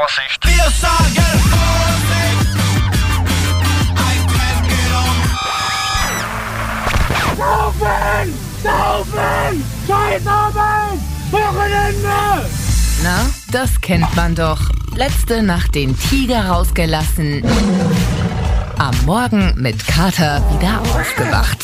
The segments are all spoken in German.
Vorsicht! Wir sagen Vorsicht! Ein Trend genommen! Saufen! Scheißarbeit! Wochenende! Na, das kennt man doch. Letzte Nacht den Tiger rausgelassen. Am Morgen mit Kater wieder aufgewacht.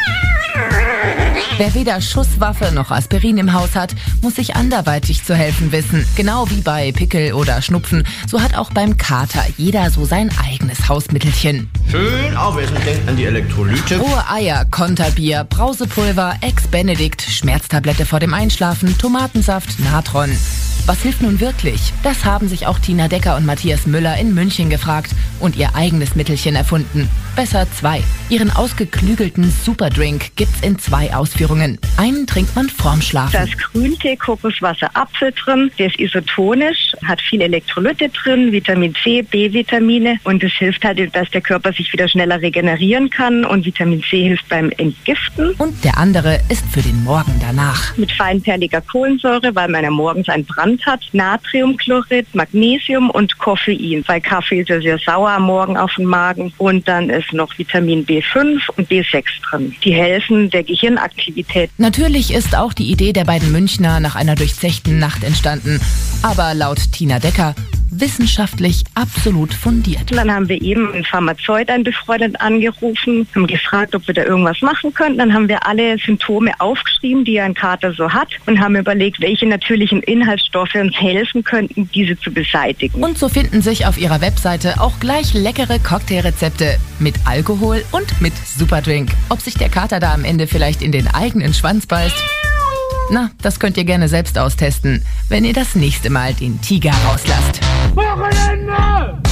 Wer weder Schusswaffe noch Aspirin im Haus hat, muss sich anderweitig zu helfen wissen. Genau wie bei Pickel oder Schnupfen, so hat auch beim Kater jeder so sein eigenes Hausmittelchen. Schön aufessen, denkt an die Elektrolyte. Rohe Eier, Konterbier, Brausepulver, Ex-Benedict, Schmerztablette vor dem Einschlafen, Tomatensaft, Natron. Was hilft nun wirklich? Das haben sich auch Tina Decker und Matthias Müller in München gefragt und ihr eigenes Mittelchen erfunden. Besser 2. Ihren ausgeklügelten Superdrink gibt's in 2 Ausführungen. Einen trinkt man vorm Schlafen. Da ist Grüntee, Kokoswasser, Apfel drin. Der ist isotonisch, hat viel Elektrolyte drin, Vitamin C, B-Vitamine. Und es hilft halt, dass der Körper sich wieder schneller regenerieren kann. Und Vitamin C hilft beim Entgiften. Und der andere ist für den Morgen danach. Mit feinperliger Kohlensäure, weil man ja morgens einen Brand hat. Natriumchlorid, Magnesium und Koffein. Bei Kaffee ist er sehr sauer am Morgen auf den Magen. Und dann ist noch Vitamin B5 und B6 drin. Die helfen der Gehirnaktivität. Natürlich ist auch die Idee der beiden Münchner nach einer durchzechten Nacht entstanden. Aber laut Tina Decker wissenschaftlich absolut fundiert. Dann haben wir eben einen Pharmazeut, einen Befreundeten, angerufen, haben gefragt, ob wir da irgendwas machen könnten. Dann haben wir alle Symptome aufgeschrieben, die ein Kater so hat und haben überlegt, welche natürlichen Inhaltsstoffe uns helfen könnten, diese zu beseitigen. Und so finden sich auf ihrer Webseite auch gleich leckere Cocktailrezepte mit Alkohol und mit Superdrink. Ob sich der Kater da am Ende vielleicht in den eigenen Schwanz beißt? Na, das könnt ihr gerne selbst austesten, wenn ihr das nächste Mal den Tiger rauslasst. Wochenende!